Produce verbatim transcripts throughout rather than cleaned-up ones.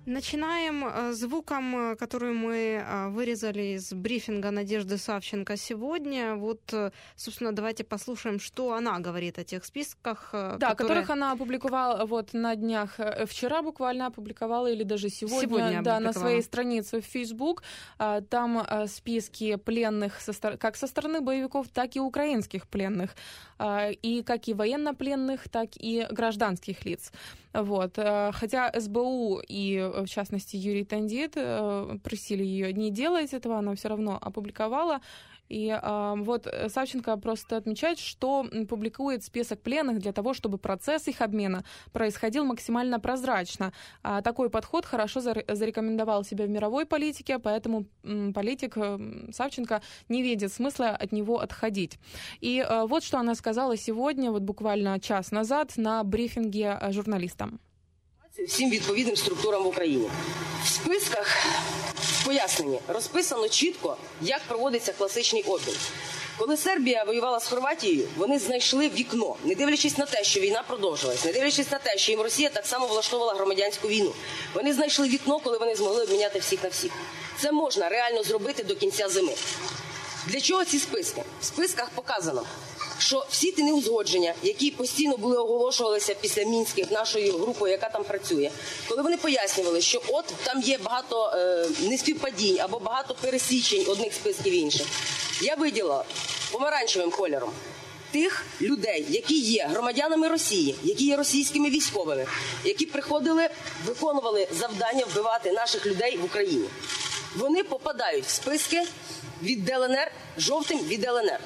Начинаем звуком, который мы вырезали из брифинга Надежды Савченко сегодня. Вот, собственно, давайте послушаем, что она говорит о тех списках. Да, которые... которых она опубликовала вот на днях, вчера буквально опубликовала, или даже сегодня, сегодня да, на своей странице в Facebook. Там списки пленных со, как со стороны боевиков, так и украинских пленных. И как и военнопленных, так и гражданских лиц. Вот. Хотя СБУ и, в частности, Юрий Тандит просили ее не делать этого, она все равно опубликовала. И э, вот Савченко просто отмечает, что публикует список пленных для того, чтобы процесс их обмена происходил максимально прозрачно. А такой подход хорошо зарекомендовал себя в мировой политике, поэтому политик Савченко не видит смысла от него отходить. И э, вот что она сказала сегодня, вот буквально час назад, на брифинге журналистам. Всім відповідним структурам в Україні. В списках, в поясненні, розписано чітко, як проводиться класичний обмін. Коли Сербія воювала з Хорватією, вони знайшли вікно, не дивлячись на те, що війна продовжилась, не дивлячись на те, що їм Росія так само влаштовувала громадянську війну. Вони знайшли вікно, коли вони змогли обміняти всіх на всіх. Це можна реально зробити до кінця зими. Для чого ці списки? В списках показано, що всі ті неузгодження, які постійно були оголошувалися після Мінських нашою групою, яка там працює, коли вони пояснювали, що от там є багато е, неспівпадінь або багато пересічень одних списків інших, я виділила помаранчевим кольором тих людей, які є громадянами Росії, які є російськими військовими, які приходили, виконували завдання вбивати наших людей в Україні. Вони попадають в списки від ДЛНР, жовтим від ЛНР.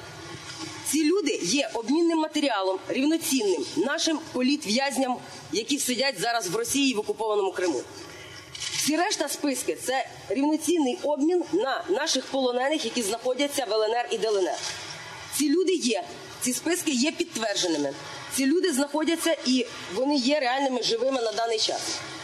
Ці люди є обмінним матеріалом, рівноцінним нашим політв'язням, які сидять зараз в Росії в окупованому Криму. Всі решта списки – це рівноцінний обмін на наших полонених, які знаходяться в ЛНР і ДЛНР. Ці люди є, ці списки є підтвердженими. Ці люди знаходяться і вони є реальними живими на даний час.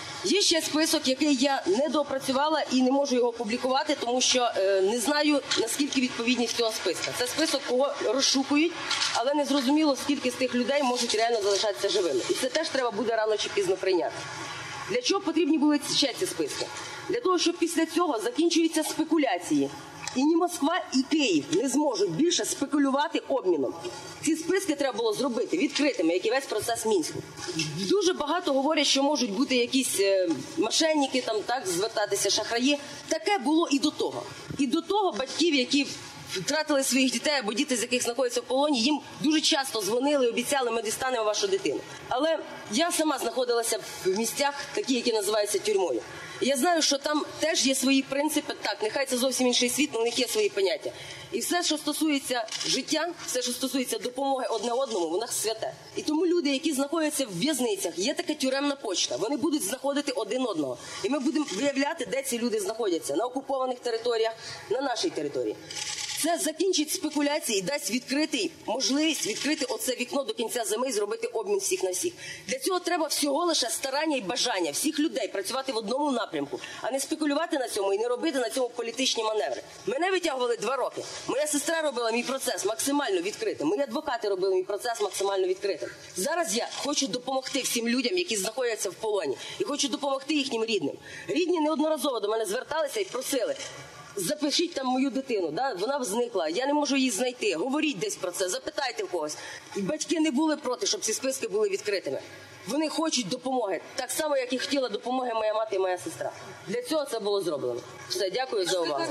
Є ще список, який я не доопрацювала і не можу його публікувати, тому що е, не знаю, наскільки відповідність цього списка. Це список, кого розшукують, але не зрозуміло, скільки з тих людей можуть реально залишатися живими. І це теж треба буде рано чи пізно прийняти. Для чого потрібні були ще ці списки? Для того, щоб після цього закінчуються спекуляції. І ні Москва, і Київ не зможуть більше спекулювати обміном. Ці списки треба було зробити відкритими, як і весь процес Мінську. Дуже багато говорять, що можуть бути якісь е, мошенники, там, так, звертатися, шахраї. Таке було і до того. І до того батьків, які втратили своїх дітей або діти, з яких знаходяться в полоні, їм дуже часто дзвонили і обіцяли, ми дістанемо вашу дитину. Але я сама знаходилася в місцях, такі, які називаються тюрмою. І я знаю, що там теж є свої принципи, так, нехай це зовсім інший світ, але у них є свої поняття. І все, що стосується життя, все, що стосується допомоги одне одному, воно святе. І тому люди, які знаходяться в в'язницях, є така тюремна почта, вони будуть знаходити один одного. І ми будемо виявляти, де ці люди знаходяться, на окупованих територіях, на нашій території. Це закінчить спекуляції і дасть відкритий, можливість відкрити оце вікно до кінця зими і зробити обмін всіх на всіх. Для цього треба всього лише старання і бажання всіх людей працювати в одному напрямку, а не спекулювати на цьому і не робити на цьому політичні маневри. Мене витягували два роки. Моя сестра робила мій процес максимально відкритим. Мої адвокати робили мій процес максимально відкритим. Зараз я хочу допомогти всім людям, які знаходяться в полоні. І хочу допомогти їхнім рідним. Рідні неодноразово до мене зверталися і просили: запишіть там мою дитину, да? Вона зникла, я не можу її знайти, говоріть десь про це, запитайте в когось. І батьки не були проти, щоб ці списки були відкритими. Вони хочуть допомоги, так само, як і хотіла допомоги моя мати і моя сестра. Для цього це було зроблено. Все, дякую за увагу.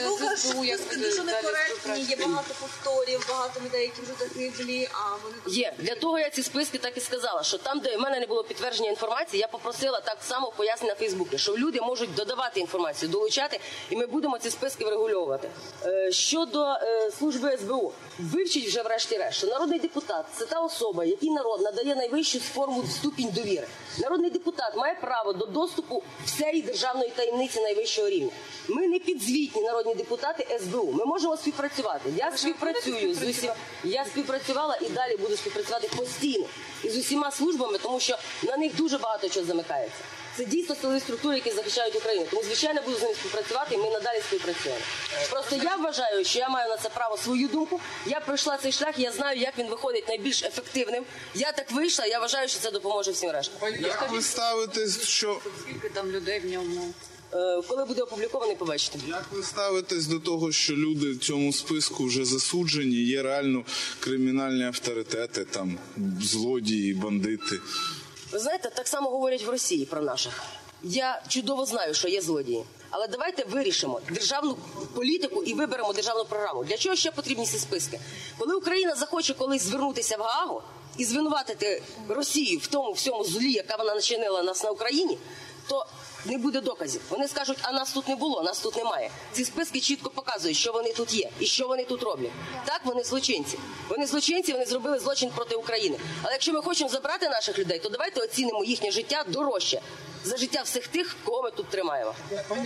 Списки дуже некоректні, є багато повторів, багато людей, які вже загиблі, а вони... Є. Для того я ці списки так і сказала, що там, де в мене не було підтвердження інформації, я попросила так само пояснення на Фейсбуці, що люди можуть додавати інформацію, долучати, і ми будемо ці списки врегульовувати. Е, щодо е, служби СБУ, вивчіть вже врешті-решт, що народний депутат – це та особа, якій народ надає найвищу форму ступінь довіри. Народний депутат має право до доступу всієї державної таємниці найвищого рівня. Ми не підзвітні народні депутати СБУ. Ми можемо співпрацювати. Я співпрацюю з усіма. Я співпрацювала і далі буду співпрацювати постійно із усіма службами, тому що на них дуже багато чого замикається. Це дійсно силові структури, які захищають Україну. Тому, звичайно, буду з ними співпрацювати, і ми надалі співпрацюємо. Просто я вважаю, що я маю на це право свою думку. Я пройшла цей шлях, я знаю, як він виходить найбільш ефективним. Я так вийшла, я вважаю, що це допоможе всім рештам. Як ви ставитесь, що... Скільки там людей в ньому? Коли буде опублікований, побачите. Як ви ставитесь до того, що люди в цьому списку вже засуджені, є реально кримінальні авторитети, там, злодії, бандити? Ви знаєте, так само говорять в Росії про наших. Я чудово знаю, що є злодії. Але давайте вирішимо державну політику і виберемо державну програму. Для чого ще потрібні ці списки? Коли Україна захоче колись звернутися в Гаагу і звинуватити Росію в тому всьому злі, яка вона начинила нас на Україні, то не буде доказів. Вони скажуть, а нас тут не було, нас тут немає. Ці списки чітко показують, що вони тут є і що вони тут роблять. Так, вони злочинці. Вони злочинці, вони зробили злочин проти України. Але якщо ми хочемо забрати наших людей, то давайте оцінимо їхнє життя дорожче за життя всіх тих, кого ми тут тримаємо.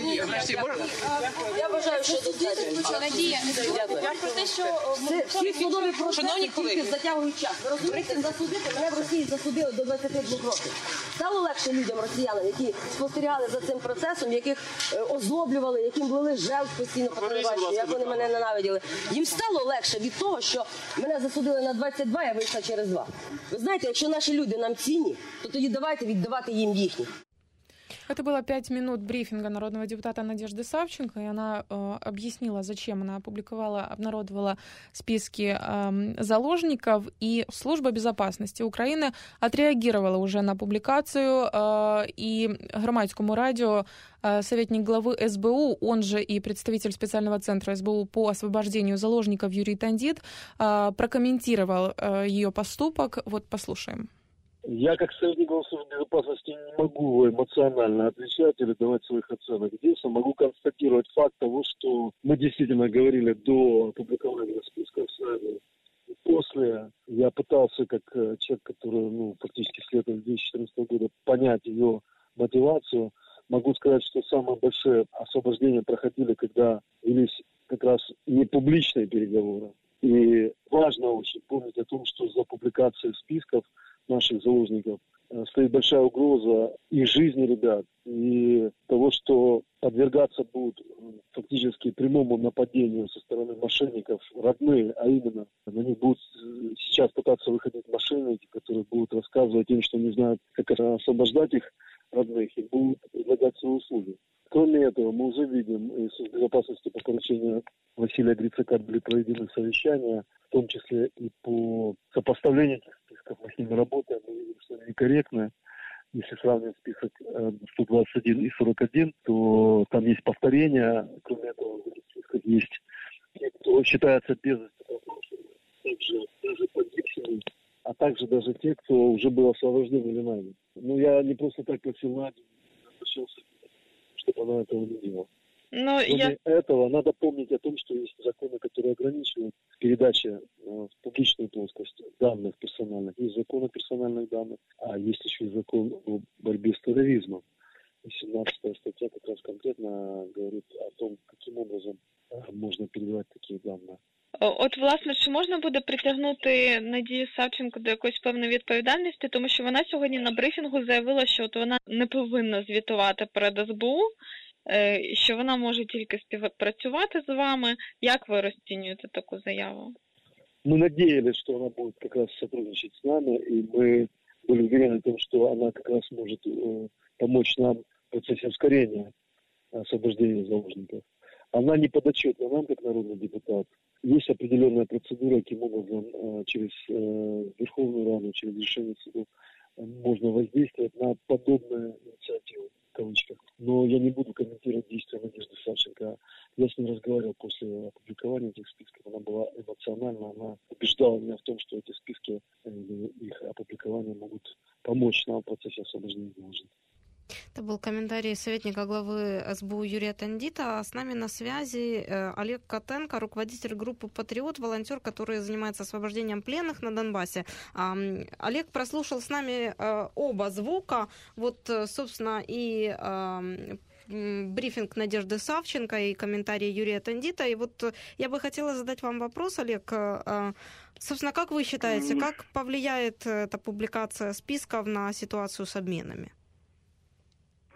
Я вважаю, що достатньо. Надія, я про те, що всі судові процеси тільки затягують час. Ви розумієте, засудити мене в Росії засудили до двадцяти двох років. Стало легше людям, росіянам, які спостерігали за цим процесом, яких озлоблювали, яким були жертв постійно по телебаченню, як вони мене ненавиділи. Їм стало легше від того, що мене засудили на двадцять два, я вийшла через два. Ви знаєте, якщо наші люди нам цінні, то тоді давайте віддавати їм їхні. Это было пять минут брифинга народного депутата Надежды Савченко, и она э, объяснила, зачем она опубликовала, обнародовала списки э, заложников, и Служба безопасности Украины отреагировала уже на публикацию, э, и Громадському радио э, советник главы эс бэ у, он же и представитель специального центра эс бэ у по освобождению заложников Юрий Тандит, э, прокомментировал э, ее поступок. Вот послушаем. Я, как советник службы безопасности, не могу эмоционально отвечать или давать своих оценок. Единственное, могу констатировать факт того, что мы действительно говорили до опубликования списка с нами. После я пытался, как человек, который ну, фактически следует с две тысячи четырнадцатого года, понять ее мотивацию. Могу сказать, что самые большие освобождения проходили, когда велись как раз не публичные переговоры. И важно очень помнить о том, что за публикацией списков наших заложников стоит большая угроза и жизни ребят, и того, что подвергаться будут фактически прямому нападению со стороны мошенников родные, а именно на них будут сейчас пытаться выходить мошенники, которые будут рассказывать им, что не знают, как освобождать их родных, и будут предлагать свои услуги. Кроме этого, мы уже видим, и с безопасности по поручению Василия Грицака были проведены совещания, в том числе и по сопоставлению этих списков. Мы с ними работаем, мы видим, что они некорректны. Если сравнивать список сто двадцать один и сорок один, то там есть повторения. Кроме этого, в этих списках есть те, кто считается без также даже погибшими, а также даже те, кто уже был освобожден или найден. Ну, я не просто так просил Надю, обращался, чтобы она этого не делала. Но Кроме я... этого, надо помнить о том, что есть законы, которые ограничивают передачу э, в публичную плоскость данных персональных. Есть закон о персональных данных, а есть еще и закон о борьбе с терроризмом. семнадцатая статья как раз конкретно говорит о том, каким образом э, можна передавати такі дані. От, власне, чи можна буде притягнути Надію Савченко до якоїсь певної відповідальності, тому що вона сьогодні на брифінгу заявила, що от вона не повинна звітувати перед ес бе у, що вона може тільки співпрацювати з вами. Як ви розцінюєте таку заяву? Мы надеялись, что она будет как раз сотрудничать с нами, и мы были уверены в том, что она как раз может э, помочь нам в процессе ускорения освобождения заложников. Она не подотчетна нам, как народный депутат. Есть определенная процедура, каким образом э, через э, Верховную Раду, через решение судов э, можно воздействовать на подобные инициативы, в кавычках. Но я не буду комментировать действия Надежды Савченко. Я с ней разговаривал после опубликования этих списков. Она была эмоциональна, она убеждала меня в том, что эти списки, их опубликование могут помочь нам в процессе освобождения заложников. Это был комментарий советника главы эс бэ у Юрия Тандита. С нами на связи Олег Котенко, руководитель группы «Патриот», волонтер, который занимается освобождением пленных на Донбассе. Олег прослушал с нами оба звука. Вот, собственно, и брифинг Надежды Савченко и комментарий Юрия Тандита. И вот я бы хотела задать вам вопрос, Олег. Собственно, как вы считаете, как повлияет эта публикация списков на ситуацию с обменами?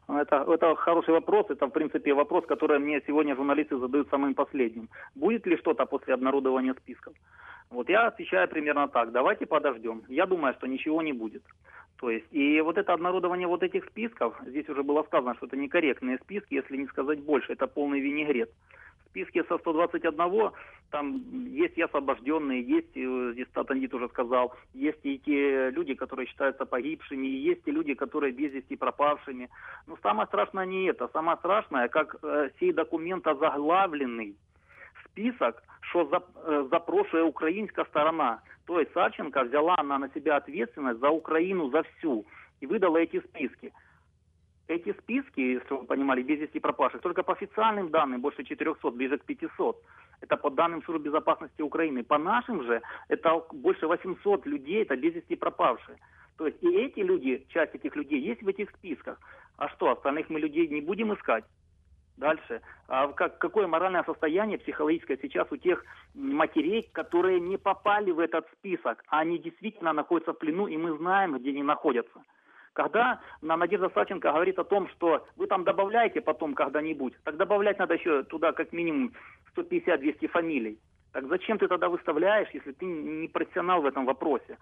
Это, это хороший вопрос. Это, в принципе, вопрос, который мне сегодня журналисты задают самым последним. Будет ли что-то после обнародования списков? Вот я отвечаю примерно так. Давайте подождем. Я думаю, что ничего не будет. То есть, и вот это обнародование вот этих списков, здесь уже было сказано, что это некорректные списки, если не сказать больше, это полный винегрет. В списке со сто двадцать один там есть и освобожденные, есть, здесь Татандит уже сказал, есть и те люди, которые считаются погибшими, и есть и люди, которые без вести пропавшими. Но самое страшное не это. Самое страшное, как э, сей документ озаглавленный список, что за, э, запрошує українська сторона. То есть Савченко взяла она на себя ответственность за Украину, за всю, и выдала эти списки. Эти списки, если вы понимали, без вести пропавших, только по официальным данным больше четырехсот, ближе к пятисот. Это по данным Службы безопасности Украины. По нашим же, это больше восьмисот людей, это без вести пропавшие. То есть и эти люди, часть этих людей есть в этих списках. А что, остальных мы людей не будем искать? Дальше. А как, какое моральное состояние психологическое сейчас у тех матерей, которые не попали в этот список, а они действительно находятся в плену, и мы знаем, где они находятся. Когда Надежда Савченко говорит о том, что вы там добавляете потом когда-нибудь, так добавлять надо еще туда как минимум сто пятьдесят - двести фамилий. Так зачем ты тогда выставляешь, если ты не профессионал в этом вопросе?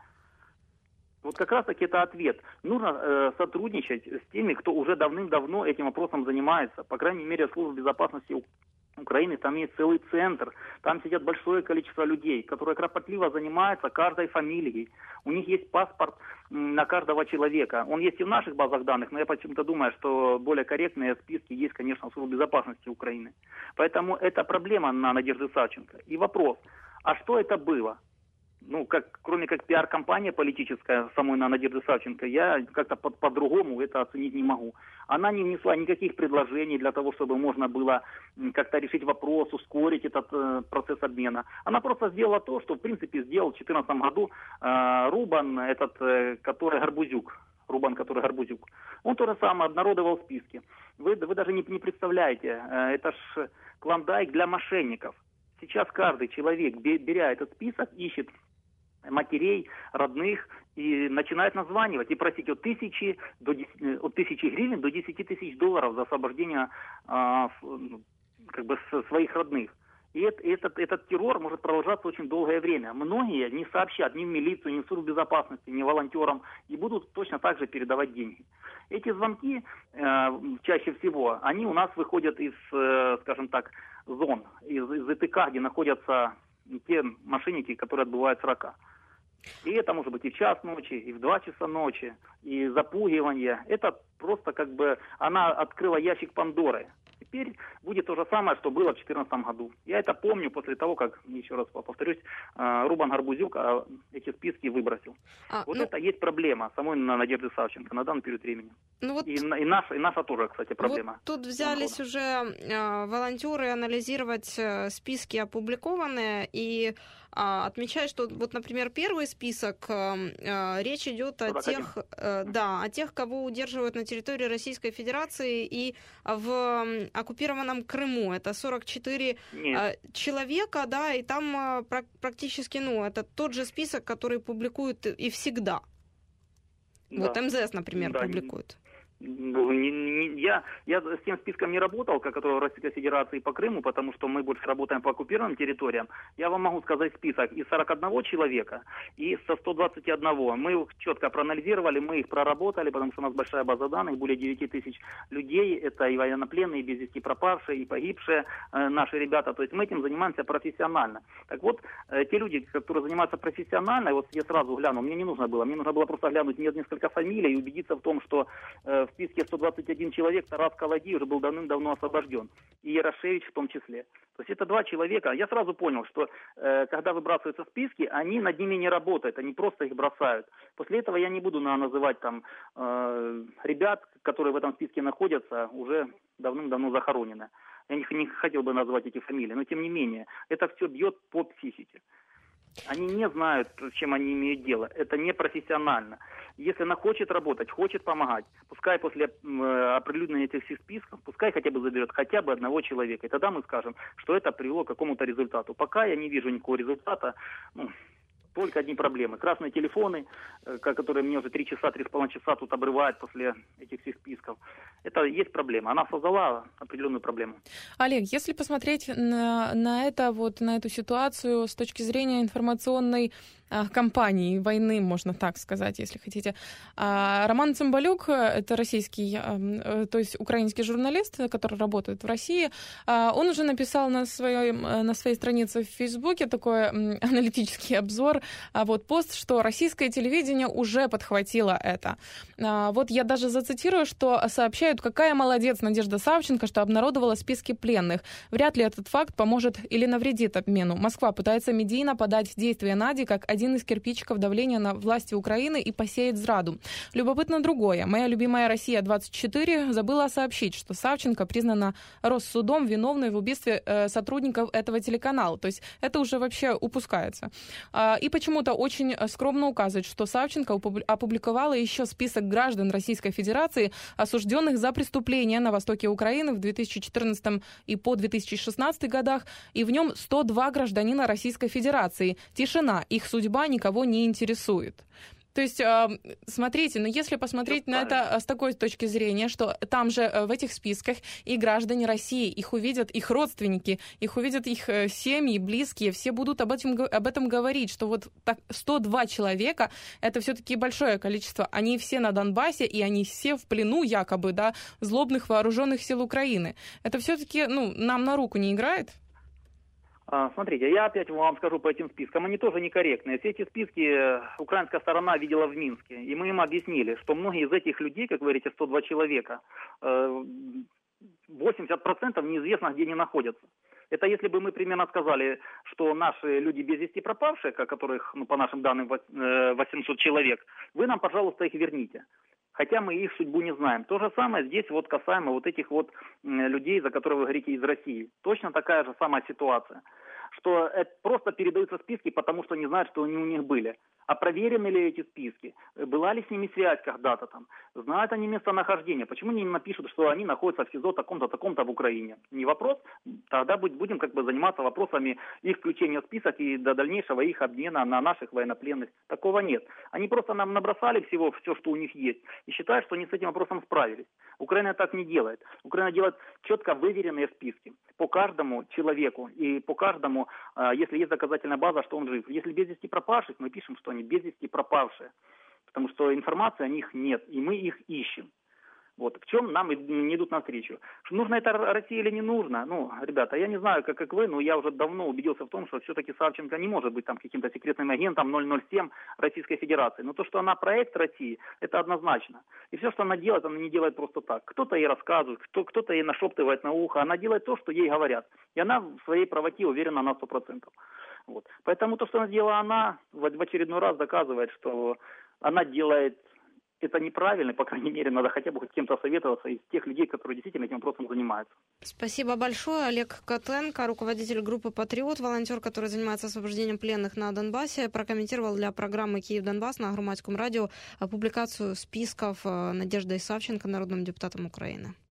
Вот как раз-таки это ответ. Нужно э, сотрудничать с теми, кто уже давным-давно этим вопросом занимается. По крайней мере, Служба безопасности Украины, там есть целый центр, там сидят большое количество людей, которые кропотливо занимаются каждой фамилией. У них есть паспорт на каждого человека. Он есть и в наших базах данных, но я почему-то думаю, что более корректные списки есть, конечно, в Службе безопасности Украины. Поэтому это проблема на Надежде Савченко. И вопрос, а что это было? Ну, как, кроме как пиар-компания политическая самой на Надежды Савченко, я как-то под, по-другому это оценить не могу. Она не внесла никаких предложений для того, чтобы можно было как-то решить вопрос, ускорить этот э, процесс обмена. Она просто сделала то, что в принципе сделал в две тысячи четырнадцатом году э, Рубан, этот, э, который Гарбузюк. Рубан, который Гарбузюк. Он то же самое обнародовал списки. Вы, вы даже не, не представляете, э, это ж клондайк для мошенников. Сейчас каждый человек, беря этот список, ищет матерей, родных и начинает названивать и просить от тысячи, до десяти, от тысячи гривен до десяти тысяч долларов за освобождение а, как бы своих родных. И это, этот, этот террор может продолжаться очень долгое время. Многие не сообщат ни в милицию, ни в службу безопасности, ни волонтерам и будут точно так же передавать деньги. Эти звонки э, чаще всего, они у нас выходят из, э, скажем так, зон, из, из ИТК, где находятся те мошенники, которые отбывают срока. И это может быть и в час ночи, и в два часа ночи, и запугивание. Это просто как бы она открыла ящик Пандоры. Теперь будет то же самое, что было в две тысячи четырнадцатом году. Я это помню после того, как, еще раз повторюсь, Рубан Гарбузюк эти списки выбросил. А, вот ну, это есть проблема самой Надежды Савченко на данный период времени. Ну вот, и, и, наша, и наша тоже, кстати, проблема. Вот тут взялись уже э, волонтеры анализировать э, списки опубликованные и э, отмечают, что вот, например, первый список, э, э, речь идет о тех, э, да, о тех, кого удерживают на территории Российской Федерации и в оккупированном Крыму. Это сорок четыре Нет. человека, да, и там практически, ну, это тот же список, который публикуют и всегда. Да. Вот МЗС, например, да, публикует. Не, не, я, я с тем списком не работал, который в Российской Федерации по Крыму, потому что мы больше работаем по оккупированным территориям. Я вам могу сказать список из сорока одного человека и со ста двадцати одного. Мы их четко проанализировали, мы их проработали, потому что у нас большая база данных, более девяти тысяч людей. Это и военнопленные, и без вести пропавшие, и погибшие э, наши ребята. То есть мы этим занимаемся профессионально. Так вот, э, те люди, которые занимаются профессионально, вот я сразу глянул, мне не нужно было, мне нужно было просто глянуть несколько фамилий и убедиться в том, что э, в списке сто двадцать один человек Тарас Каладий уже был давным-давно освобожден. И Ярошевич в том числе. То есть это два человека. Я сразу понял, что э, когда выбрасываются списки, они над ними не работают, они просто их бросают. После этого я не буду на, называть там э, ребят, которые в этом списке находятся, уже давным-давно захоронены. Я не, не хотел бы назвать эти фамилии, но тем не менее, это все бьет по психике. Они не знают, с чем они имеют дело. Это не профессионально. Если она хочет работать, хочет помогать, пускай после э, определенных этих всех списков, пускай хотя бы заберет хотя бы одного человека. И тогда мы скажем, что это привело к какому-то результату. Пока я не вижу никакого результата. Ну, Только одни проблемы. Красные телефоны, которые мне уже три часа, три с половиной часа тут обрывают после этих всех списков. Это есть проблема. Она создала определенную проблему. Олег, если посмотреть на, на это, вот, на эту ситуацию с точки зрения информационной а, кампании, войны, можно так сказать, если хотите. А, Роман Цымбалюк, это российский, а, то есть украинский журналист, который работает в России, а, он уже написал на своей, на своей странице в Фейсбуке такой м, аналитический обзор, а, вот пост, что российское телевидение уже подхватило это. А, вот я даже зацитирую, что сообщают, какая молодец Надежда Савченко, что обнародовала списки пленных. Вряд ли этот факт поможет или навредит обмену. Москва пытается медийно подать действия Нади как один из кирпичиков давления на власти Украины и посеять зраду. Любопытно другое. Моя любимая Россия двадцать четыре забыла сообщить, что Савченко признана Россудом виновной в убийстве э, сотрудников этого телеканала. То есть это уже вообще упускается. А, и почему-то очень скромно указывает, что Савченко опубликовала еще список граждан Российской Федерации, осужденных за преступления на востоке Украины в две тысячи четырнадцатом и по две тысячи шестнадцатый годах, и в нем сто два гражданина Российской Федерации. Тишина, их судьба никого не интересует. То есть, смотрите, но если посмотреть на это с такой точки зрения, что там же в этих списках и граждане России, их увидят их родственники, их увидят их семьи, близкие, все будут об этом, об этом говорить, что вот так сто два человека, это все-таки большое количество, они все на Донбассе, и они все в плену якобы, да, злобных вооруженных сил Украины. Это все-таки, ну, нам на руку не играет? Смотрите, я опять вам скажу по этим спискам, они тоже некорректные. Все эти списки украинская сторона видела в Минске, и мы им объяснили, что многие из этих людей, как вы говорите, сто два человека, восемьдесят процентов неизвестно, где они находятся. Это если бы мы примерно сказали, что наши люди без вести пропавшие, которых, ну, по нашим данным, восемьсот человек, вы нам, пожалуйста, их верните. Хотя мы их судьбу не знаем. То же самое здесь вот касаемо вот этих вот людей, за которые вы говорите, из России. Точно такая же самая ситуация. Что это просто передаются списки, потому что не знают, что они у них были. А проверены ли эти списки? Была ли с ними связь когда-то там? Знают они местонахождение? Почему они не напишут, что они находятся в СИЗО таком-то, таком-то в Украине? Не вопрос. Тогда будем как бы заниматься вопросами их включения в список и до дальнейшего их обмена на наших военнопленных. Такого нет. Они просто нам набросали всего, все, что у них есть, и считают, что они с этим вопросом справились. Украина так не делает. Украина делает четко выверенные списки по каждому человеку и по каждому, если есть доказательная база, что он жив. Если без вести пропавших, мы пишем, что они без вести пропавшие, потому что информации о них нет, и мы их ищем. Вот. В чем нам не идут навстречу. Нужно это России или не нужно? Ну, ребята, я не знаю, как, как вы, но я уже давно убедился в том, что все-таки Савченко не может быть там каким-то секретным агентом ноль ноль семь Российской Федерации. Но то, что она проект России, это однозначно. И все, что она делает, она не делает просто так. Кто-то ей рассказывает, кто, кто-то ей нашептывает на ухо, она делает то, что ей говорят. И она в своей правоте уверена на сто процентов. Вот. Поэтому то, что она сделала она, в очередной раз доказывает, что она делает это неправильно, по крайней мере, надо хотя бы хоть с кем-то советоваться из тех людей, которые действительно этим вопросом занимаются. Спасибо большое. Олег Котенко, руководитель группы «Патриот», волонтер, который занимается освобождением пленных на Донбассе, прокомментировал для программы «Киев-Донбасс» на Громадском радио публикацию списков Надежды Савченко, народным депутатом Украины.